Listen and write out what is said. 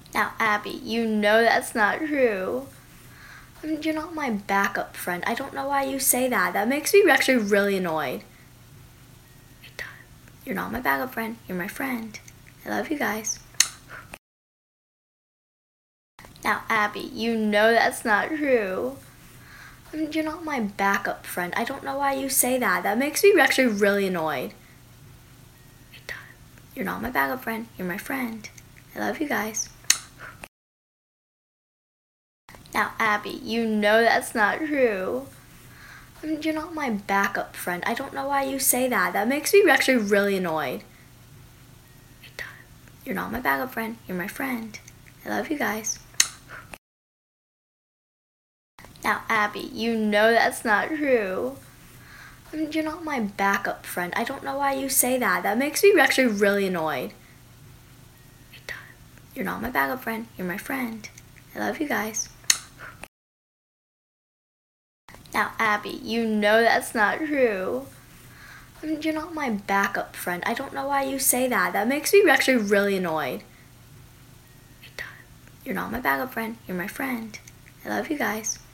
Now, Abby, you know that's not true. You're not my backup friend. I don't know why you say that. That makes me actually really annoyed. It does. You're not my backup friend. You're my friend. I love you guys. Now, Abby, you know that's not true. You're not my backup friend. I don't know why you say that. That makes me actually really annoyed. It does. You're not my backup friend. You're my friend. I love you guys. Now, Abby, you know that's not true. You're not my backup friend. I don't know why you say that. That makes me actually really annoyed. It does. You're not my backup friend. You're my friend. I love you guys. Now, Abby, you know that's not true. You're not my backup friend. I don't know why you say that. That makes me actually really annoyed. It does. You're not my backup friend. You're my friend. I love you guys. Now, Abby, you know that's not true. You're not my backup friend. I don't know why you say that. That makes me actually really annoyed. It does. You're not my backup friend. You're my friend. I love you guys.